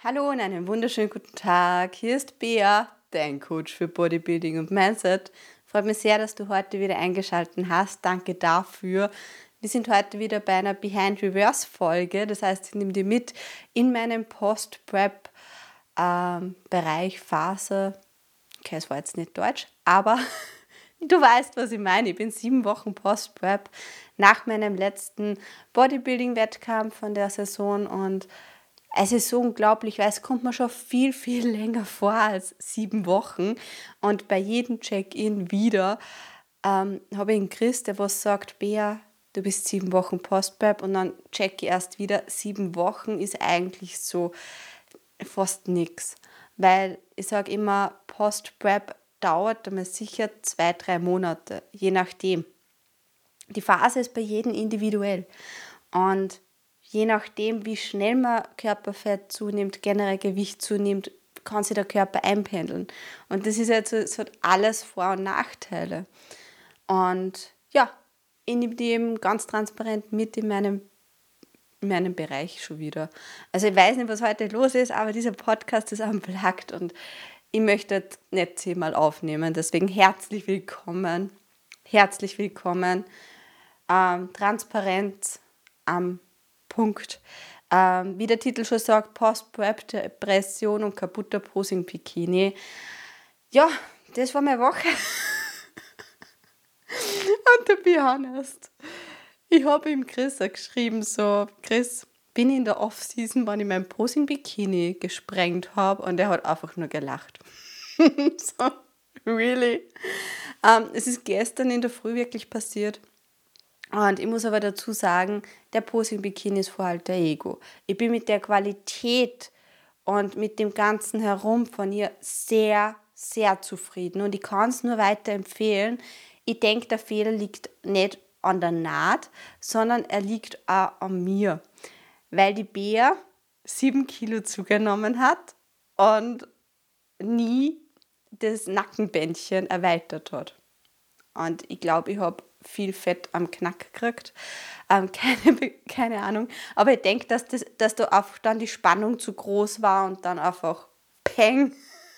Hallo und einen wunderschönen guten Tag. Hier ist Bea, dein Coach für Bodybuilding und Mindset. Freut mich sehr, dass du heute wieder eingeschaltet hast. Danke dafür. Wir sind heute wieder bei einer Behind-Reverse-Folge. Das heißt, ich nehme dir mit in meinem Post-Prep-Bereich, Phase. Okay, es war jetzt nicht Deutsch, aber du weißt, was ich meine. Ich bin 7 Wochen Post-Prep nach meinem letzten Bodybuilding-Wettkampf von der Saison und es ist so unglaublich, weil es kommt mir schon viel, viel länger vor als 7 Wochen. Und bei jedem Check-in wieder habe ich einen Chris, der was sagt, Bea, du bist 7 Wochen Post-Prep und dann check ich erst wieder. 7 Wochen ist eigentlich so fast nichts. Weil ich sage immer, Post-Prep dauert einmal sicher 2-3 Monate, je nachdem. Die Phase ist bei jedem individuell. Und je nachdem, wie schnell man Körperfett zunimmt, generell Gewicht zunimmt, kann sich der Körper einpendeln. Und das ist jetzt, es hat alles Vor- und Nachteile. Und ja, ich nehme die eben ganz transparent mit in meinem Bereich schon wieder. Also ich weiß nicht, was heute los ist, aber dieser Podcast ist unplugged und ich möchte nicht 10-mal aufnehmen. Deswegen herzlich willkommen. Herzlich willkommen. Transparenz am Punkt. Wie der Titel schon sagt, Post-Prep, Depression und kaputter Posing-Bikini. Ja, das war meine Woche. Und to be honest, ich habe ihm Chris auch geschrieben, so, Chris, bin ich in der Off-Season, wann ich mein Posing-Bikini gesprengt habe, und er hat einfach nur gelacht. So, really? Es ist gestern in der Früh wirklich passiert. Und ich muss aber dazu sagen, der Posing-Bikini ist vor alter Ego. Ich bin mit der Qualität und mit dem Ganzen herum von ihr sehr, sehr zufrieden. Und ich kann es nur weiterempfehlen. Ich denke, der Fehler liegt nicht an der Naht, sondern er liegt auch an mir. Weil die Bea 7 Kilo zugenommen hat und nie das Nackenbändchen erweitert hat. Und ich glaube, ich habe viel Fett am Knack gekriegt. Keine Ahnung. Aber ich denke, dass da einfach dann die Spannung zu groß war und dann einfach peng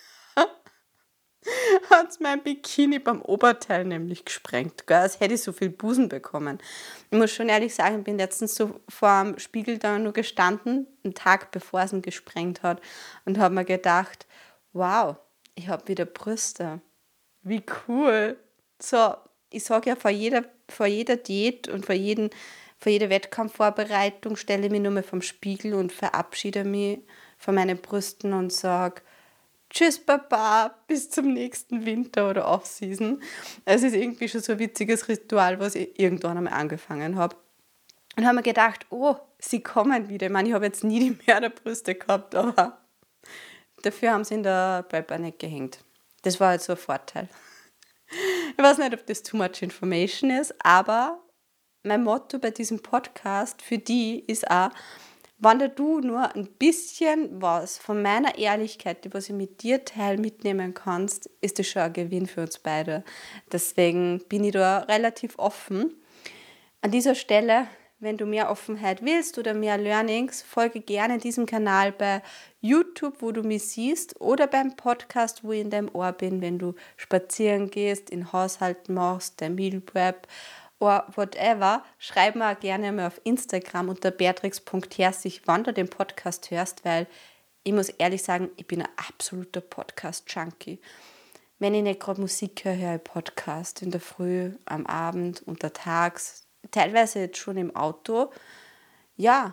hat es mein Bikini beim Oberteil nämlich gesprengt. Gell? Als hätte ich so viel Busen bekommen. Ich muss schon ehrlich sagen, ich bin letztens so vor dem Spiegel da nur gestanden, einen Tag bevor es ihn gesprengt hat, und habe mir gedacht, wow, ich habe wieder Brüste. Wie cool. So, ich sage ja, vor jeder Diät und vor jeder Wettkampfvorbereitung stelle ich mich nur mal vom Spiegel und verabschiede mich von meinen Brüsten und sage, tschüss Papa, bis zum nächsten Winter oder Off-Season. Es ist irgendwie schon so ein witziges Ritual, was ich irgendwann einmal angefangen habe. Und habe mir gedacht, oh, sie kommen wieder. Ich meine, ich habe jetzt nie die Mörderbrüste gehabt, aber dafür haben sie in der Prep auch nicht gehängt. Das war halt so ein Vorteil. Ich weiß nicht, ob das too much information ist, aber mein Motto bei diesem Podcast für die ist auch, wenn du nur ein bisschen was von meiner Ehrlichkeit, die was ich mit dir teile, mitnehmen kannst, ist das schon ein Gewinn für uns beide. Deswegen bin ich da relativ offen. An dieser Stelle, wenn du mehr Offenheit willst oder mehr Learnings, folge gerne diesem Kanal bei YouTube, wo du mich siehst, oder beim Podcast, wo ich in deinem Ohr bin, wenn du spazieren gehst, in Haushalt machst, der Meal Prep oder whatever. Schreib mir auch gerne mal auf Instagram unter beatrix.herzig, wann du den Podcast hörst, weil ich muss ehrlich sagen, ich bin ein absoluter Podcast-Junkie. Wenn ich nicht gerade Musik höre, höre ich Podcast in der Früh, am Abend, untertags, teilweise jetzt schon im Auto. Ja,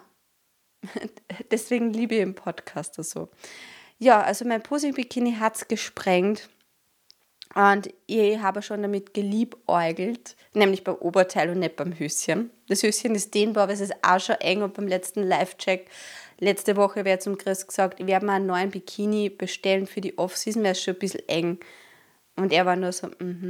deswegen liebe ich den Podcast so. Ja, also mein Posing-Bikini hat es gesprengt und ich habe schon damit geliebäugelt, nämlich beim Oberteil und nicht beim Höschen. Das Höschen ist dehnbar, aber es ist auch schon eng, und beim letzten Live-Check letzte Woche wäre zum Chris gesagt, ich werde mal einen neuen Bikini bestellen für die Off-Season, weil es schon ein bisschen eng. Und er war nur so,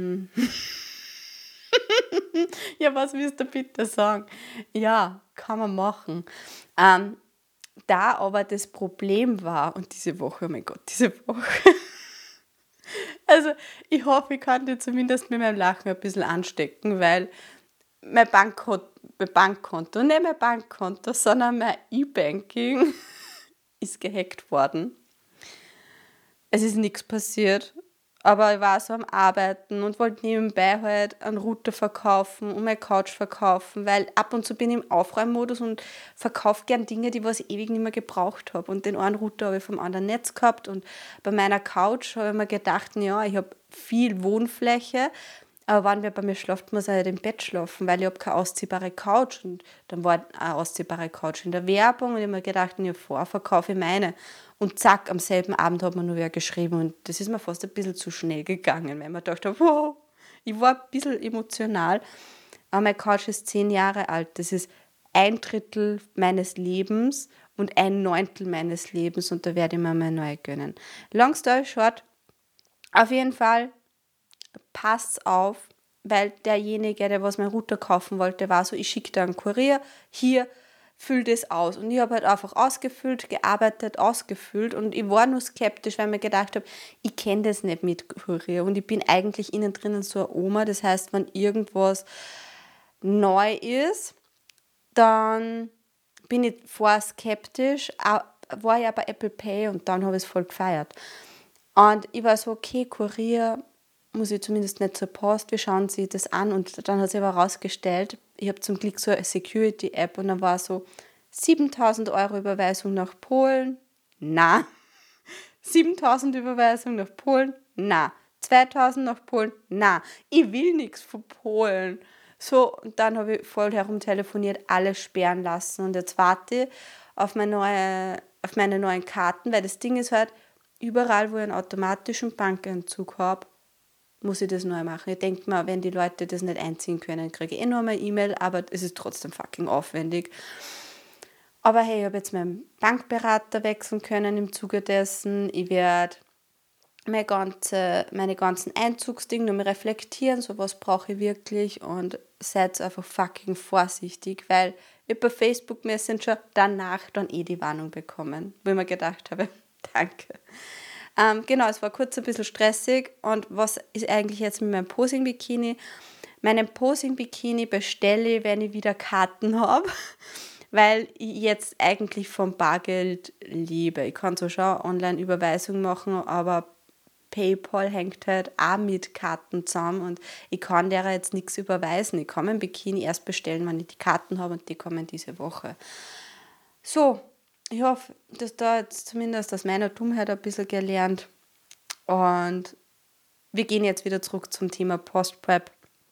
Ja, was willst du bitte sagen? Ja, kann man machen. Da aber das Problem war, und diese Woche, oh mein Gott, diese Woche. Also, ich hoffe, ich kann dir zumindest mit meinem Lachen ein bisschen anstecken, weil mein Bankkonto, nicht mein Bankkonto, sondern mein E-Banking ist gehackt worden. Es ist nichts passiert, aber ich war so am Arbeiten und wollte nebenbei halt einen Router verkaufen und meine Couch verkaufen, weil ab und zu bin ich im Aufräummodus und verkaufe gern Dinge, die ich ewig nicht mehr gebraucht habe. Und den einen Router habe ich vom anderen Netz gehabt und bei meiner Couch habe ich mir gedacht, ja, ich habe viel Wohnfläche, aber wenn wer bei mir schlaft, muss er halt im Bett schlafen, weil ich habe keine ausziehbare Couch. Und dann war eine ausziehbare Couch in der Werbung und ich habe mir gedacht, ja, vorverkaufe ich meine. Und zack, am selben Abend hat mir nur wer geschrieben und das ist mir fast ein bisschen zu schnell gegangen, weil ich mir gedacht habe, wow, ich war ein bisschen emotional. Aber meine Couch ist 10 Jahre alt, das ist 1/3 meines Lebens und 1/9 meines Lebens und da werde ich mir mal neu gönnen. Long story short, auf jeden Fall passt auf, weil derjenige, der was mein Router kaufen wollte, war so, ich schicke da einen Kurier, hier, füll das aus. Und ich habe halt einfach ausgefüllt, gearbeitet, ausgefüllt und ich war nur skeptisch, weil ich mir gedacht habe, ich kenne das nicht mit Kurier und ich bin eigentlich innen drinnen so eine Oma, das heißt, wenn irgendwas neu ist, dann bin ich vorher skeptisch, war ja bei Apple Pay und dann habe ich es voll gefeiert. Und ich war so, okay, Kurier muss ich zumindest nicht zur Post, wir schauen sie das an und dann hat sich aber herausgestellt, ich habe zum Glück so eine Security-App und dann war so 7.000 Euro Überweisung nach Polen, na. 7.000 Überweisung nach Polen, na. 2.000 nach Polen, na. Ich will nichts von Polen. So, und dann habe ich voll herumtelefoniert, alles sperren lassen und jetzt warte ich auf meine neuen Karten, weil das Ding ist halt, überall, wo ich einen automatischen Bankentzug habe, muss ich das neu machen. Ich denke mal, wenn die Leute das nicht einziehen können, kriege ich eh nur eine E-Mail, aber es ist trotzdem fucking aufwendig. Aber hey, ich habe jetzt meinen Bankberater wechseln können im Zuge dessen. Ich werde meine ganzen Einzugsdinge nochmal reflektieren, so was brauche ich wirklich und seid einfach fucking vorsichtig, weil ich bei Facebook Messenger danach dann die Warnung bekommen, wo ich mir gedacht habe, danke. Genau, es war kurz ein bisschen stressig und was ist eigentlich jetzt mit meinem Posing-Bikini? Meinen Posing-Bikini bestelle ich, wenn ich wieder Karten habe, weil ich jetzt eigentlich vom Bargeld lebe. Ich kann so schon Online-Überweisung machen, aber PayPal hängt halt auch mit Karten zusammen und ich kann der jetzt nichts überweisen. Ich kann mein Bikini erst bestellen, wenn ich die Karten habe und die kommen diese Woche. So, ich hoffe, dass da jetzt zumindest aus meiner Dummheit ein bisschen gelernt und wir gehen jetzt wieder zurück zum Thema Post-Prep.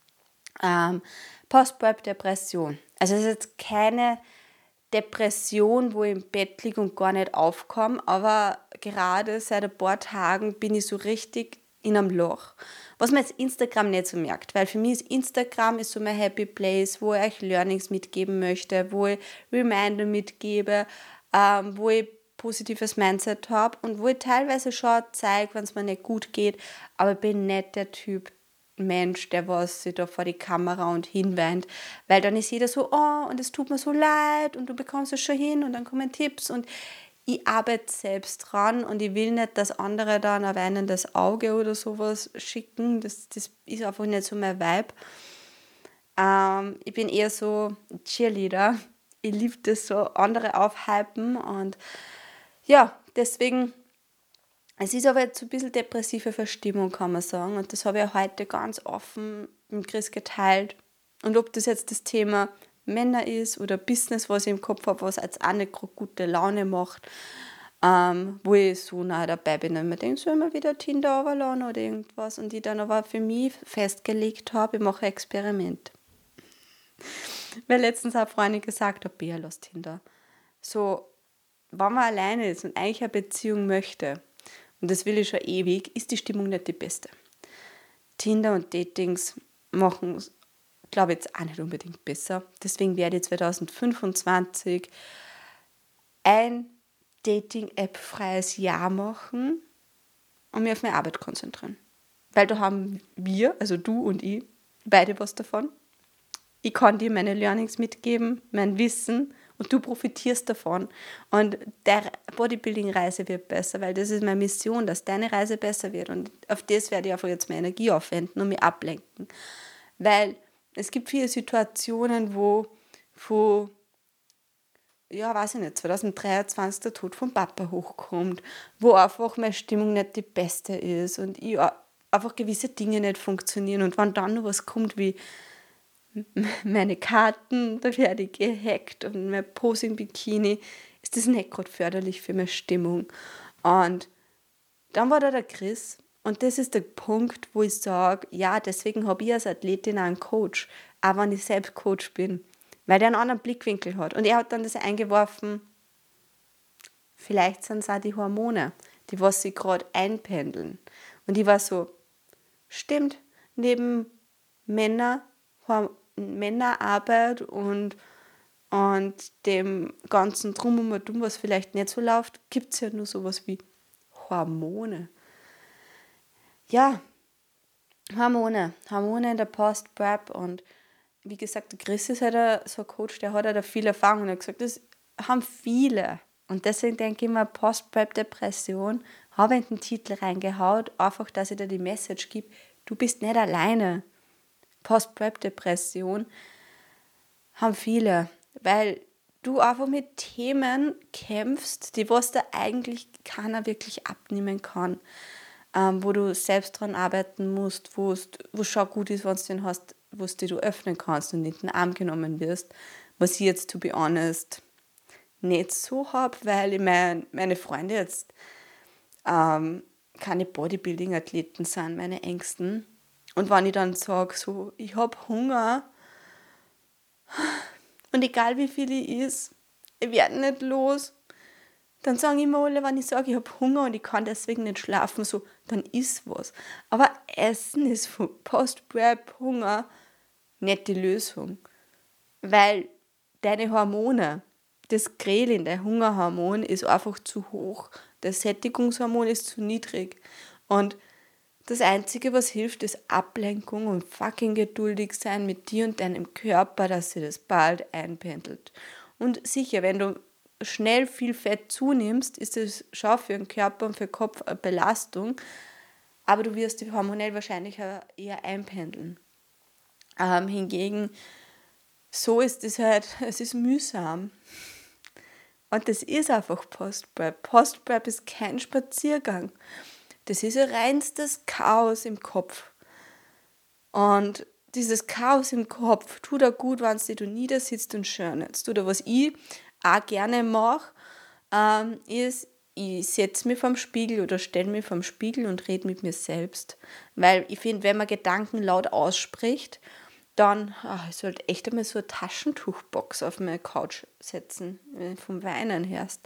Post-Prep-Depression. Also es ist jetzt keine Depression, wo ich im Bett liege und gar nicht aufkomme, aber gerade seit ein paar Tagen bin ich so richtig in einem Loch. Was man jetzt Instagram nicht so merkt, weil für mich ist Instagram ist so mein Happy Place, wo ich euch Learnings mitgeben möchte, wo ich Reminder mitgebe, wo ich positives Mindset habe und wo ich teilweise schon zeige, wenn es mir nicht gut geht, aber ich bin nicht der Typ Mensch, der was sich da vor die Kamera und hinweint, weil dann ist jeder so, oh, und es tut mir so leid und du bekommst es schon hin und dann kommen Tipps und ich arbeite selbst dran und ich will nicht, dass andere dann ein weinendes Auge oder sowas schicken, das ist einfach nicht so mein Vibe. Ich bin eher so Cheerleader, ich liebe das so, andere aufhypen und ja, deswegen, es ist aber jetzt so ein bisschen depressive Verstimmung, kann man sagen. Und das habe ich heute ganz offen mit Chris geteilt. Und ob das jetzt das Thema Männer ist oder Business, was ich im Kopf habe, was jetzt auch nicht gerade gute Laune macht, wo ich so nah dabei bin und mir denke, soll ich mal wieder Tinder runterladen oder irgendwas. Und ich dann aber für mich festgelegt habe, ich mache ein Experiment. Weil letztens eine Freundin gesagt hat, Bea, lass Tinder. So, wenn man alleine ist und eigentlich eine Beziehung möchte, und das will ich schon ewig, ist die Stimmung nicht die beste. Tinder und Datings machen es, glaube ich, jetzt auch nicht unbedingt besser. Deswegen werde ich 2025 ein Dating-App-freies Jahr machen und mich auf meine Arbeit konzentrieren. Weil da haben wir, also du und ich, beide was davon. Ich kann dir meine Learnings mitgeben, mein Wissen und du profitierst davon. Und der Bodybuilding-Reise wird besser, weil das ist meine Mission, dass deine Reise besser wird. Und auf das werde ich einfach jetzt meine Energie aufwenden und mich ablenken. Weil es gibt viele Situationen, wo ja, weiß ich nicht, 2023 der Tod vom Papa hochkommt, wo einfach meine Stimmung nicht die beste ist und ich einfach gewisse Dinge nicht funktionieren. Und wenn dann noch was kommt wie meine Karten, da werde ich gehackt und mein Posing-Bikini, ist das nicht gerade förderlich für meine Stimmung. Und dann war da der Chris und das ist der Punkt, wo ich sage, ja, deswegen habe ich als Athletin auch einen Coach, auch wenn ich selbst Coach bin, weil der einen anderen Blickwinkel hat. Und er hat dann das eingeworfen, vielleicht sind es auch die Hormone, die was sie gerade einpendeln. Und ich war so, stimmt, neben Männerarbeit und dem ganzen Drum und Dumm, was vielleicht nicht so läuft, gibt es ja nur sowas wie Hormone. Ja, Hormone in der Post-Prep und wie gesagt, der Chris ist halt so ein Coach, der hat halt viel Erfahrung und er hat gesagt, das haben viele. Und deswegen denke ich mir, Post-Prep-Depression, habe ich in den Titel reingehaut, einfach, dass ich dir die Message gebe, du bist nicht alleine. Post-Prep-Depression haben viele, weil du einfach mit Themen kämpfst, die was da eigentlich keiner wirklich abnehmen kann, wo du selbst dran arbeiten musst, wo es schon gut ist, wenn du den hast, wo du öffnen kannst und in den Arm genommen wirst, was ich jetzt, to be honest, nicht so habe, weil ich meine Freunde jetzt keine Bodybuilding-Athleten sind, meine Ängsten. Und wenn ich dann sage, so, ich habe Hunger und egal wie viel ich esse, ich werde nicht los, dann sagen immer alle, wenn ich sage, ich habe Hunger und ich kann deswegen nicht schlafen, so, dann isst was. Aber Essen ist von Post-Prep-Hunger nicht die Lösung. Weil deine Hormone, das Ghrelin, der Hungerhormon, ist einfach zu hoch. Das Sättigungshormon ist zu niedrig. Und das Einzige, was hilft, ist Ablenkung und fucking geduldig sein mit dir und deinem Körper, dass sich das bald einpendelt. Und sicher, wenn du schnell viel Fett zunimmst, ist das schon für den Körper und für den Kopf eine Belastung, aber du wirst dich hormonell wahrscheinlich eher einpendeln. Hingegen, so ist es halt, es ist mühsam. Und das ist einfach Post-Prep. Post-Prep ist kein Spaziergang. Das ist ein reinstes Chaos im Kopf. Und dieses Chaos im Kopf tut auch gut, wenn du niedersitzt und schönst. Oder was ich auch gerne mache, ist, ich setze mich vorm Spiegel oder stelle mich vorm Spiegel und rede mit mir selbst. Weil ich finde, wenn man Gedanken laut ausspricht, dann, ich sollte echt einmal so eine Taschentuchbox auf meine Couch setzen, wenn du vom Weinen hörst.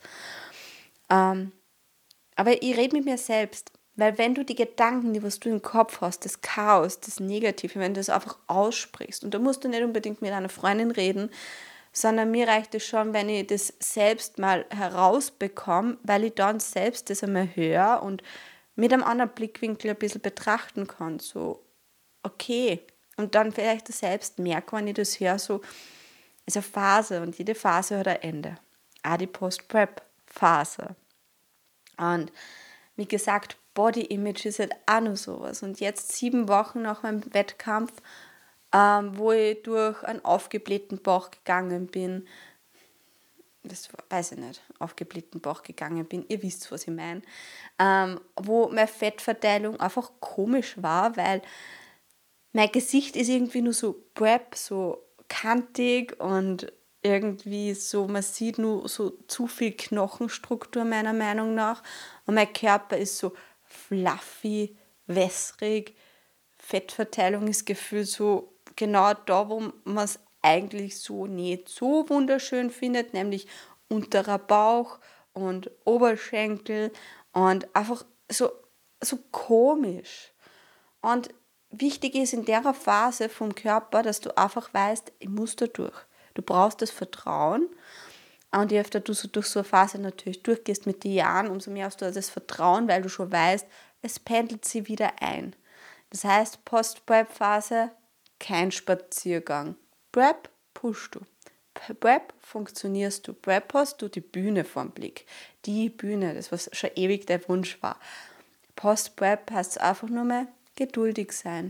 Aber ich rede mit mir selbst, weil wenn du die Gedanken, die was du im Kopf hast, das Chaos, das Negative, wenn du das einfach aussprichst, und da musst du nicht unbedingt mit einer Freundin reden, sondern mir reicht es schon, wenn ich das selbst mal herausbekomme, weil ich dann selbst das einmal höre und mit einem anderen Blickwinkel ein bisschen betrachten kann, so, okay, und dann vielleicht selbst merke, wenn ich das höre, so, ist eine Phase und jede Phase hat ein Ende. Auch die Post-Prep-Phase. Und wie gesagt, Body Image ist halt auch noch sowas. Und jetzt 7 Wochen nach meinem Wettkampf, wo ich durch einen aufgeblähten Bauch gegangen bin, das weiß ich nicht, aufgeblähten Bauch gegangen bin, ihr wisst, was ich meine, wo meine Fettverteilung einfach komisch war, weil mein Gesicht ist irgendwie nur so Prep, so kantig und irgendwie so, man sieht nur so zu viel Knochenstruktur meiner Meinung nach. Und mein Körper ist so fluffy, wässrig. Fettverteilung ist gefühlt so genau da, wo man es eigentlich so nicht so wunderschön findet, nämlich unterer Bauch und Oberschenkel und einfach so komisch. Und wichtig ist in der Phase vom Körper, dass du einfach weißt, ich muss da durch. Du brauchst das Vertrauen. Und je öfter du so durch so eine Phase natürlich durchgehst mit den Jahren, umso mehr hast du das Vertrauen, weil du schon weißt, es pendelt sie wieder ein. Das heißt, Post-Prep-Phase, kein Spaziergang. Prep pushst du. Prep funktionierst du. Prep hast du die Bühne vorm Blick. Die Bühne, das was schon ewig der Wunsch war. Post-Prep heißt einfach nur mehr geduldig sein.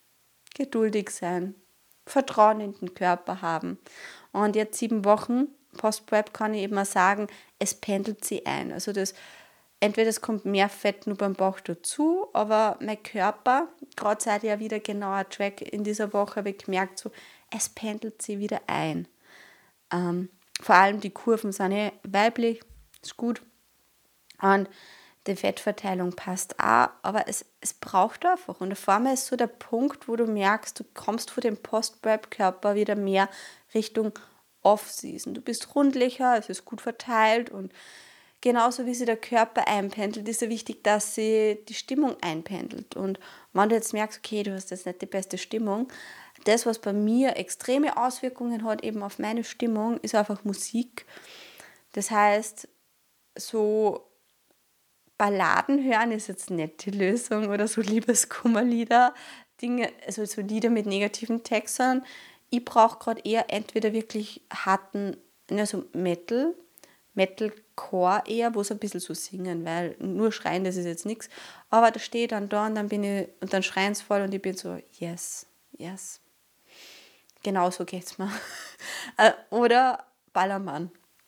Geduldig sein. Vertrauen in den Körper haben. Und jetzt 7 Wochen Post-Prep kann ich eben auch sagen, es pendelt sich ein. Also entweder es kommt mehr Fett nur beim Bauch dazu, aber mein Körper, gerade seit ich ja wieder genauer track in dieser Woche, habe ich gemerkt, so, es pendelt sich wieder ein. Vor allem die Kurven sind weiblich, ist gut. Und die Fettverteilung passt auch, aber es braucht einfach. Und auf einmal ist so der Punkt, wo du merkst, du kommst von dem Post-Prep-Körper wieder mehr Richtung Off-Season. Du bist rundlicher, es ist gut verteilt und genauso wie sich der Körper einpendelt, ist es wichtig, dass sie die Stimmung einpendelt. Und wenn du jetzt merkst, okay, du hast jetzt nicht die beste Stimmung, das, was bei mir extreme Auswirkungen hat eben auf meine Stimmung, ist einfach Musik. Das heißt, so Balladen hören ist jetzt nicht die Lösung oder so Liebeskummerlieder, Dinge, also so Lieder mit negativen Text, sondern ich brauche gerade eher entweder wirklich harten, also Metalcore eher, wo sie ein bisschen so singen, weil nur schreien, das ist jetzt nichts. Aber da stehe ich dann da und dann schreien sie voll und ich bin so, yes, yes. Genau so geht's mir. Oder Ballermann.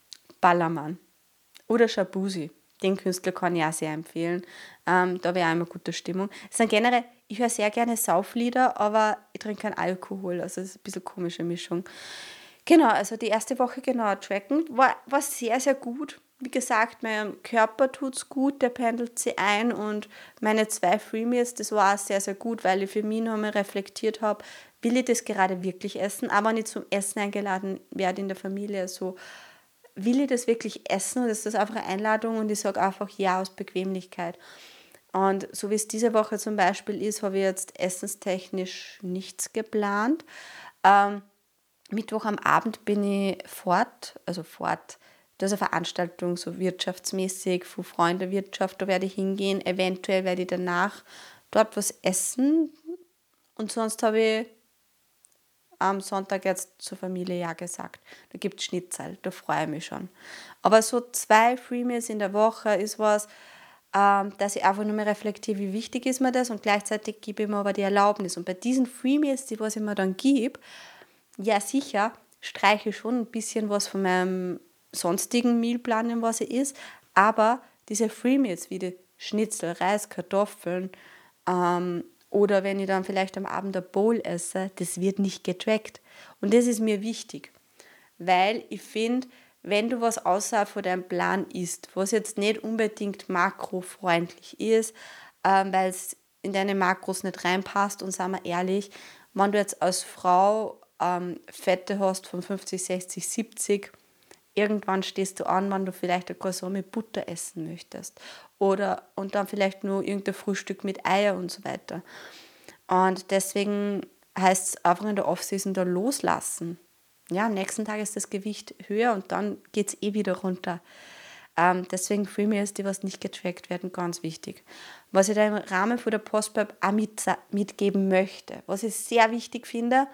Oder Shabuzi. Den Künstler kann ich auch sehr empfehlen. Da wäre auch immer gute Stimmung. Es sind generell, ich höre sehr gerne Sauflieder, aber ich trinke keinen Alkohol. Also es ist ein bisschen eine komische Mischung. Genau, also die erste Woche genau tracken. War sehr, sehr gut. Wie gesagt, meinem Körper tut es gut, der pendelt sich ein und meine 2 Freemeals, das war auch sehr, sehr gut, weil ich für mich nochmal reflektiert habe, will ich das gerade wirklich essen, aber nicht zum Essen eingeladen werde in der Familie, so will ich das wirklich essen oder ist das einfach eine Einladung und ich sage einfach ja aus Bequemlichkeit. Und so wie es diese Woche zum Beispiel ist, habe ich jetzt essenstechnisch nichts geplant. Mittwoch am Abend bin ich fort. Da ist eine Veranstaltung, so wirtschaftsmäßig, von Freundewirtschaft, da werde ich hingehen. Eventuell werde ich danach dort was essen. Und sonst habe ich am Sonntag jetzt zur Familie ja gesagt. Da gibt es Schnitzel, da freue ich mich schon. Aber so 2 Freemeals in der Woche ist was, dass ich einfach nur mehr reflektiere, wie wichtig ist mir das und gleichzeitig gebe ich mir aber die Erlaubnis. Und bei diesen Freemeals, was ich mir dann gebe, ja sicher, streiche ich schon ein bisschen was von meinem sonstigen Mealplan, was es ist, aber diese Freemeals wie die Schnitzel, Reis, Kartoffeln, oder wenn ich dann vielleicht am Abend ein Bowl esse, das wird nicht getrackt. Und das ist mir wichtig, weil ich finde, wenn du was außerhalb von deinem Plan isst, was jetzt nicht unbedingt makrofreundlich ist, weil es in deine Makros nicht reinpasst und sagen wir ehrlich, wenn du jetzt als Frau Fette hast von 50, 60, 70, irgendwann stehst du an, wenn du vielleicht ein Croissant mit Butter essen möchtest. Und dann vielleicht nur irgendein Frühstück mit Eier und so weiter. Und deswegen heißt es einfach in der Off-Season da loslassen. Ja, am nächsten Tag ist das Gewicht höher und dann geht es wieder runter. Deswegen Freemeals, die was nicht getrackt werden, ganz wichtig. Was ich da im Rahmen von der Post-Prep auch mitgeben möchte, was ich sehr wichtig finde,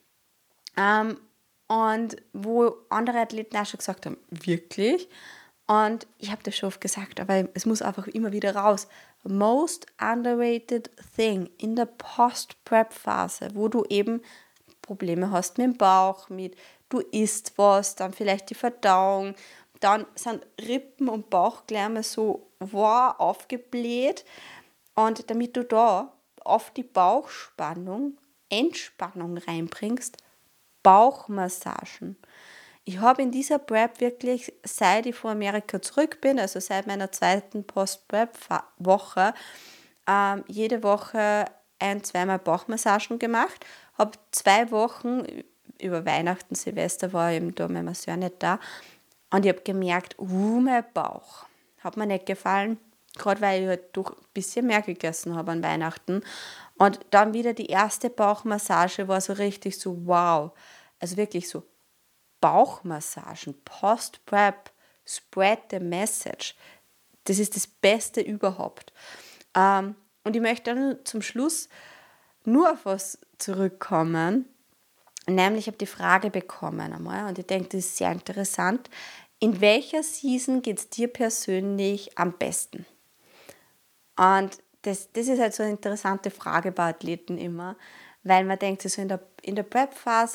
und wo andere Athleten auch schon gesagt haben, wirklich? Und ich habe das schon oft gesagt, aber es muss einfach immer wieder raus. Most underrated thing in der Post-Prep-Phase, wo du eben Probleme hast mit dem Bauch, mit du isst was, dann vielleicht die Verdauung, dann sind Rippen und Bauch gleich mal so aufgebläht. Und damit du da auf die Bauchspannung Entspannung reinbringst, Bauchmassagen. Ich habe in dieser Prep wirklich, seit ich von Amerika zurück bin, also seit meiner 2. Post-Prep-Woche, jede Woche 1-2 Mal Bauchmassagen gemacht. Habe 2 Wochen, über Weihnachten, Silvester war eben da mein Masseur nicht da. Und ich habe gemerkt, mein Bauch hat mir nicht gefallen. Gerade weil ich halt doch ein bisschen mehr gegessen habe an Weihnachten. Und dann wieder die erste Bauchmassage war so richtig so wow. Also wirklich so Bauchmassagen, Post-Prep, spread the message. Das ist das Beste überhaupt. Und ich möchte dann zum Schluss nur auf was zurückkommen. Nämlich, ich habe die Frage bekommen einmal und ich denke, das ist sehr interessant. In welcher Season geht es dir persönlich am besten? Und das ist halt so eine interessante Frage bei Athleten immer, weil man denkt, so in der Prep-Phase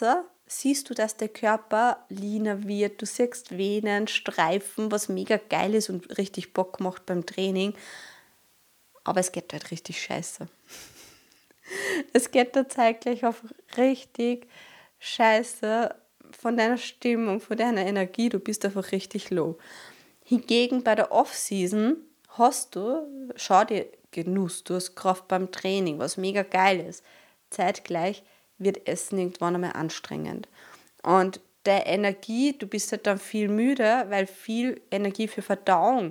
siehst du, dass der Körper leaner wird, du siehst Venen, Streifen, was mega geil ist und richtig Bock macht beim Training. Aber es geht halt richtig scheiße. Es geht da zeitgleich auf richtig scheiße von deiner Stimmung, von deiner Energie. Du bist einfach richtig low. Hingegen bei der Off-Season schau dir Genuss, du hast Kraft beim Training, was mega geil ist. Zeitgleich wird Essen irgendwann einmal anstrengend. Und der Energie, du bist halt dann viel müde, weil viel Energie für Verdauung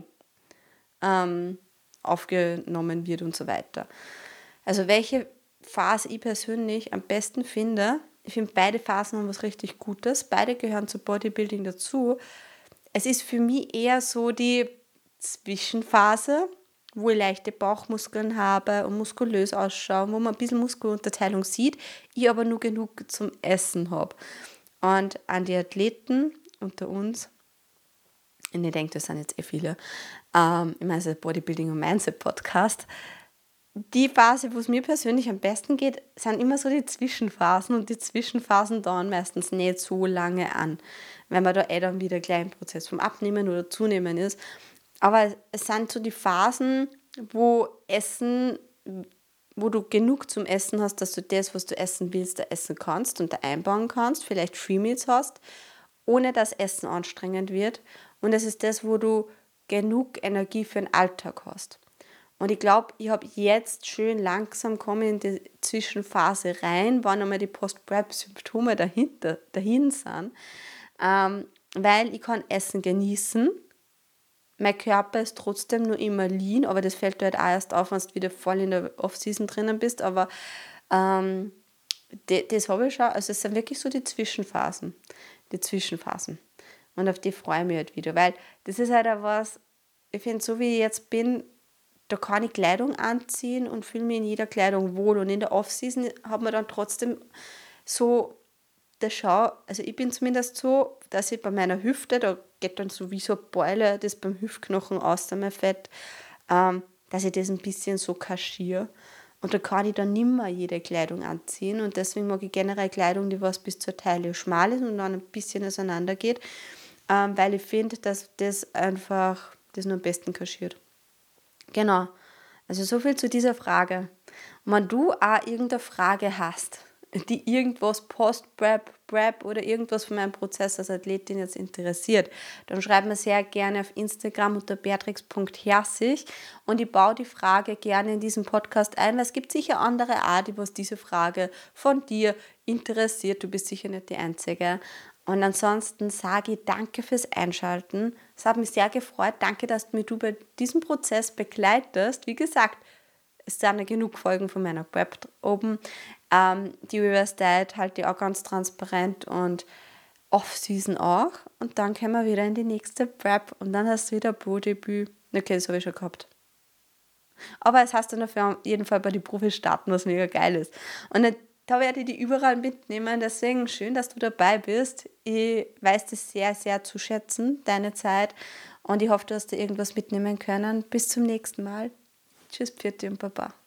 aufgenommen wird und so weiter. Also welche Phase ich persönlich am besten finde, ich finde beide Phasen haben was richtig Gutes, beide gehören zu Bodybuilding dazu. Es ist für mich eher so die Zwischenphase, wo ich leichte Bauchmuskeln habe und muskulös ausschaue, wo man ein bisschen Muskelunterteilung sieht, ich aber nur genug zum Essen habe. Und an die Athleten unter uns, und ich denke, das sind jetzt viele, ich meine, es ist ein Bodybuilding- und Mindset-Podcast, die Phase, wo es mir persönlich am besten geht, sind immer so die Zwischenphasen und die Zwischenphasen dauern meistens nicht so lange an, wenn man da dann wieder gleich im Prozess vom Abnehmen oder Zunehmen ist. Aber es sind so die Phasen, wo du genug zum Essen hast, dass du das, was du essen willst, da essen kannst und da einbauen kannst, vielleicht Free Meals hast, ohne dass Essen anstrengend wird. Und es ist das, wo du genug Energie für den Alltag hast. Und ich glaube, ich habe jetzt schön langsam komme in die Zwischenphase rein, wann einmal die Post-Prep-Symptome dahin sind, weil ich kann Essen genießen. Mein Körper ist trotzdem nur immer lean, aber das fällt dir halt auch erst auf, wenn du wieder voll in der Off-Season drinnen bist. Aber das habe ich schon. Also es sind wirklich so die Zwischenphasen. Und auf die freue ich mich halt wieder, weil das ist halt auch was, ich finde, so wie ich jetzt bin, da kann ich Kleidung anziehen und fühle mich in jeder Kleidung wohl. Und in der Off-Season hat man dann trotzdem so der Schau, also ich bin zumindest so, dass ich bei meiner Hüfte, da geht dann so wie so eine Beule, das beim Hüftknochen aus, mein Fett, dass ich das ein bisschen so kaschiere. Und da kann ich dann nimmer jede Kleidung anziehen. Und deswegen mag ich generell Kleidung, die was bis zur Taille schmal ist und dann ein bisschen auseinander geht, weil ich finde, dass das einfach das nur am besten kaschiert. Genau. Also so viel zu dieser Frage. Und wenn du auch irgendeine Frage hast, die irgendwas Post-Prep, Prep oder irgendwas von meinem Prozess als Athletin jetzt interessiert, dann schreib mir sehr gerne auf Instagram unter beatrix.herzig und ich baue die Frage gerne in diesen Podcast ein, weil es gibt sicher andere Art, die was diese Frage von dir interessiert. Du bist sicher nicht die Einzige. Und ansonsten sage ich danke fürs Einschalten. Es hat mich sehr gefreut. Danke, dass du mich bei diesem Prozess begleitest. Wie gesagt, es sind ja genug Folgen von meiner Prep oben. Die Reverse Diet halte ich auch ganz transparent und Off-Season auch. Und dann können wir wieder in die nächste Prep und dann hast du wieder Pro-Debüt. Okay, das habe ich schon gehabt. Aber es heißt dann auf jeden Fall bei den Profis starten, was mega geil ist. Und da werde ich die überall mitnehmen. Deswegen schön, dass du dabei bist. Ich weiß das sehr, sehr zu schätzen, deine Zeit. Und ich hoffe, du hast da irgendwas mitnehmen können. Bis zum nächsten Mal. Tschüss, Pfiat und Baba.